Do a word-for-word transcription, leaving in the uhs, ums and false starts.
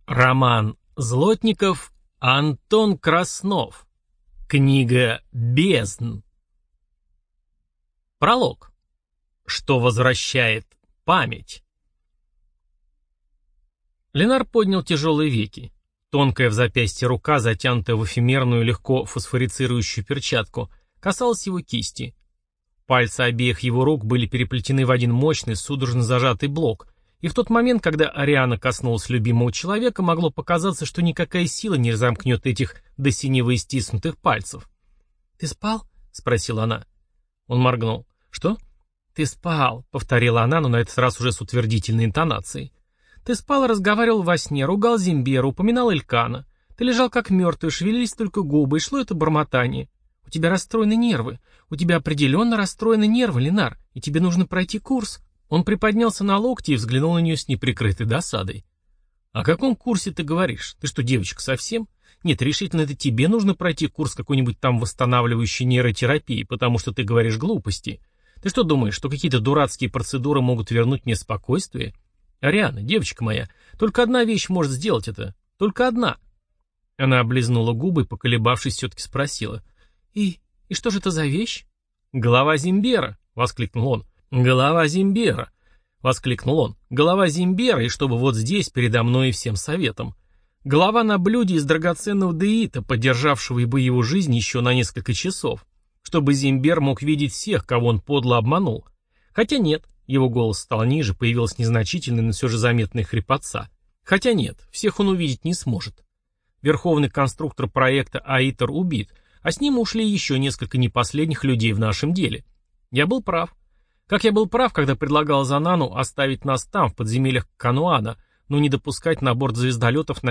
Роман Злотников, Антон Краснов. Книга «Бездн». Пролог. Что возвращает память? Ленар поднял тяжелые веки. Тонкая в запястье рука, затянутая в эфемерную, легко фосфорицирующую перчатку, касалась его кисти. Пальцы обеих его рук были переплетены в один мощный, судорожно зажатый блок, и в тот момент, когда Ариана коснулась любимого человека, могло показаться, что никакая сила не разомкнет этих до синевы стиснутых пальцев. «Ты спал?» — спросила она. Он моргнул. «Что?» «Ты спал», — повторила она, но на этот раз уже с утвердительной интонацией. «Ты спал и разговаривал во сне, ругал Зимбера, упоминал Элькана. Ты лежал как мертвый, шевелились только губы, и шло это бормотание. У тебя расстроены нервы. У тебя определенно расстроены нервы, Ленар, и тебе нужно пройти курс». Он приподнялся на локти и взглянул на нее с неприкрытой досадой. «О каком курсе ты говоришь? Ты что, девочка, совсем? Нет, решительно это тебе нужно пройти курс какой-нибудь там восстанавливающей нейротерапии, потому что ты говоришь глупости. Ты что думаешь, что какие-то дурацкие процедуры могут вернуть мне спокойствие? Ариана, девочка моя, только одна вещь может сделать это. Только одна». Она облизнула губы и, поколебавшись, все-таки спросила. «И... и что же это за вещь?» «Голова Зимбера!» — воскликнул он. «Голова Зимбера!» — воскликнул он. «Голова Зимбера, и чтобы вот здесь, передо мной и всем советом. Голова на блюде из драгоценного деита, поддержавшего бы его жизнь еще на несколько часов. Чтобы Зимбер мог видеть всех, кого он подло обманул. Хотя нет». Его голос стал ниже, появилась незначительная, но все же заметная хрипотца. «Хотя нет, всех он увидеть не сможет. Верховный конструктор проекта Аитер убит, а с ним ушли еще несколько непоследних людей в нашем деле. Я был прав. Как я был прав, когда предлагал Занану оставить нас там, в подземельях Кануана, но не допускать на борт звездолетов на